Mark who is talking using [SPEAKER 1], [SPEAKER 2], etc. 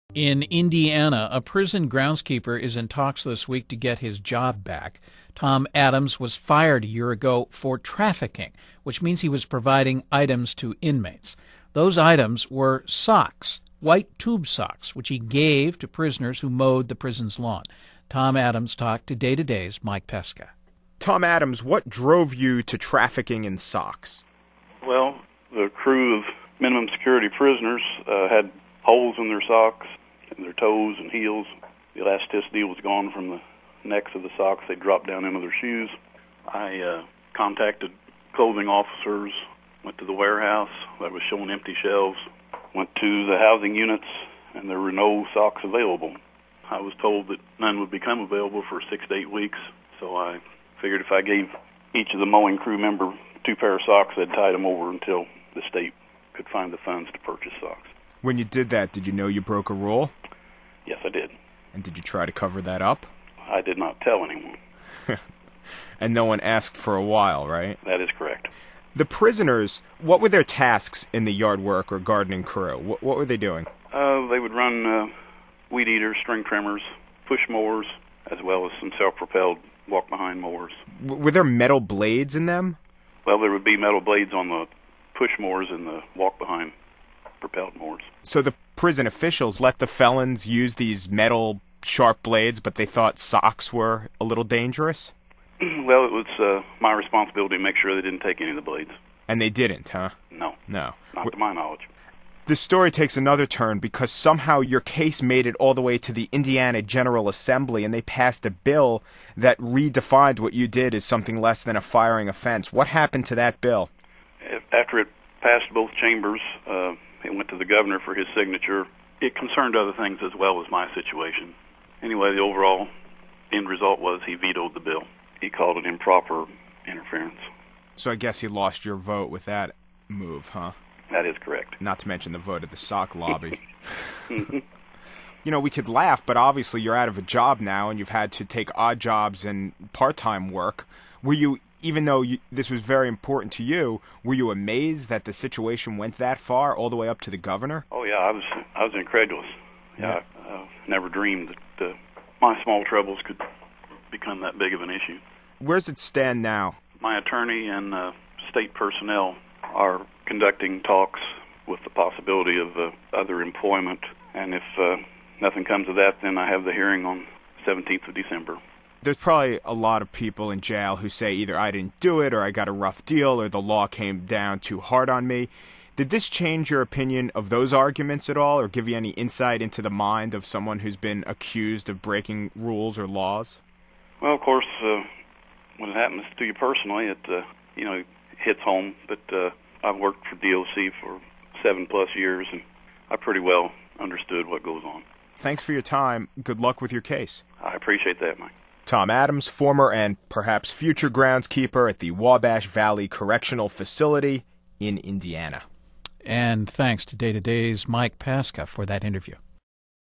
[SPEAKER 1] In Indiana, a prison groundskeeper is in talks this week to get his job back. Tom Adams was fired a year ago for trafficking, which means he was providing items to inmates. Those items were socks, white tube socks, which he gave to prisoners who mowed the prison's lawn. Tom Adams talked to Day to Day's Mike Pesca.
[SPEAKER 2] Tom Adams, what drove you to trafficking in socks?
[SPEAKER 3] Well, the crew of minimum security prisoners had holes in their socks, in their toes and heels. The elasticity was gone from the necks of the socks. They dropped down into their shoes. I contacted clothing officers, went to the warehouse that was showing empty shelves, went to the housing units, and there were no socks available. I was told that none would become available for 6 to 8 weeks, so I figured if I gave each of the mowing crew member 2 pair of socks, they'd tide them over until the state could find the funds to purchase socks.
[SPEAKER 2] When you did that, did you know you broke a rule?
[SPEAKER 3] Yes, I did.
[SPEAKER 2] And did you try to cover that up?
[SPEAKER 3] I did not tell anyone.
[SPEAKER 2] And no one asked for a while, right?
[SPEAKER 3] That is correct.
[SPEAKER 2] The prisoners, what were their tasks in the yard work or gardening crew? What were they doing?
[SPEAKER 3] They would run weed eaters, string trimmers, push mowers, as well as some self-propelled walk-behind mowers.
[SPEAKER 2] Were there metal blades in them?
[SPEAKER 3] Well, there would be metal blades on the push mowers and the walk-behind propelled mowers.
[SPEAKER 2] So the prison officials let the felons use these metal sharp blades, but they thought socks were a little dangerous?
[SPEAKER 3] Well, it was my responsibility to make sure they didn't take any of the blades.
[SPEAKER 2] And they didn't, huh?
[SPEAKER 3] No.
[SPEAKER 2] No.
[SPEAKER 3] Not to my knowledge.
[SPEAKER 2] This story takes another turn because somehow your case made it all the way to the Indiana General Assembly, and they passed a bill that redefined what you did as something less than a firing offense. What happened to that bill?
[SPEAKER 3] After it passed both chambers, it went to the governor for his signature. It concerned other things as well as my situation. Anyway, the overall end result was he vetoed the bill. He called it improper interference.
[SPEAKER 2] So I guess you lost your vote with that move, huh?
[SPEAKER 3] That is correct.
[SPEAKER 2] Not to mention the vote of the sock lobby. You know, we could laugh, but obviously you're out of a job now and you've had to take odd jobs and part-time work. Were you, even though this was very important to you, were you amazed that the situation went that far, all the way up to the governor?
[SPEAKER 3] Oh, yeah, I was incredulous. Yeah, I never dreamed that my small troubles could become that big of an issue.
[SPEAKER 2] Where's it stand now?
[SPEAKER 3] My attorney and state personnel are conducting talks with the possibility of other employment, and if nothing comes of that, then I have the hearing on 17th of December.
[SPEAKER 2] There's probably a lot of people in jail who say either I didn't do it, or I got a rough deal, or the law came down too hard on me. Did this change your opinion of those arguments at all, or give you any insight into the mind of someone who's been accused of breaking rules or laws?
[SPEAKER 3] Well, of course, when it happens to you personally, it hits home. But I've worked for DOC for 7+ years, and I pretty well understood what goes on.
[SPEAKER 2] Thanks for your time. Good luck with your case.
[SPEAKER 3] I appreciate that, Mike.
[SPEAKER 2] Tom Adams, former and perhaps future groundskeeper at the Wabash Valley Correctional Facility in Indiana.
[SPEAKER 1] And thanks to Day to Day's Mike Pesca for that interview.